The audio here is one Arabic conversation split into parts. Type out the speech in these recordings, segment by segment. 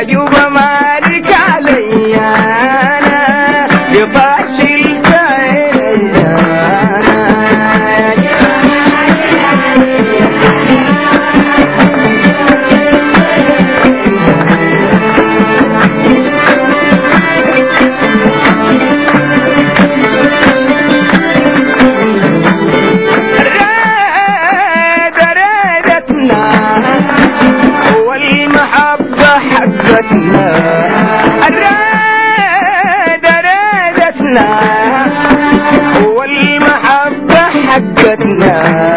يبا مالك علي انا يفاشل والمحبة حقتنا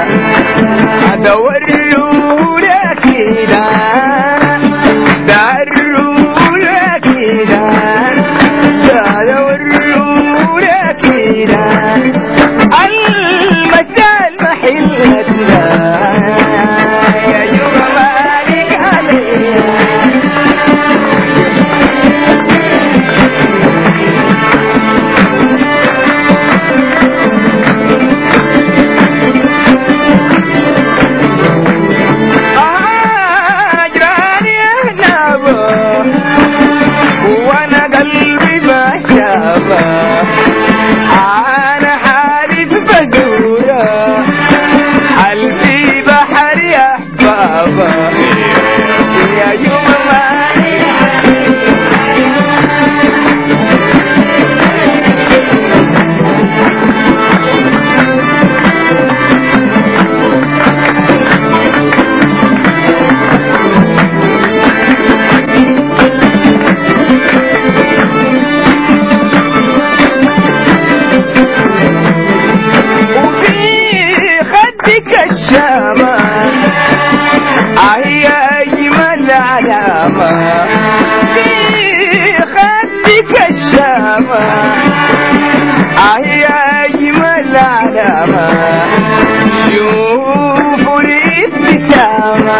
ادوروا لك كده داروا لك كده دوروا لك كده المثال محلتنا يا يوم مالك علينا أنا حارس بدورة قلبي بحر يا بابا يا يوم الشامة هي أجمل علامة في خدك الشامة هي أجمل علامة شوفوا الابتسامة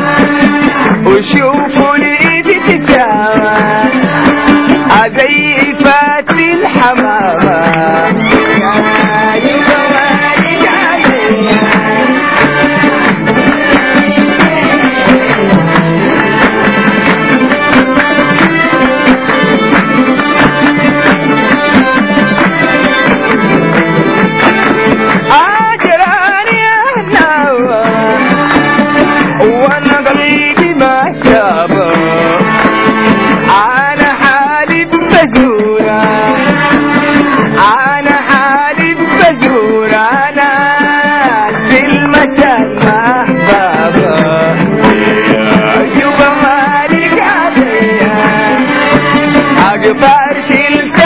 وشوفوا الابتسامة زي فات الحمامة فرش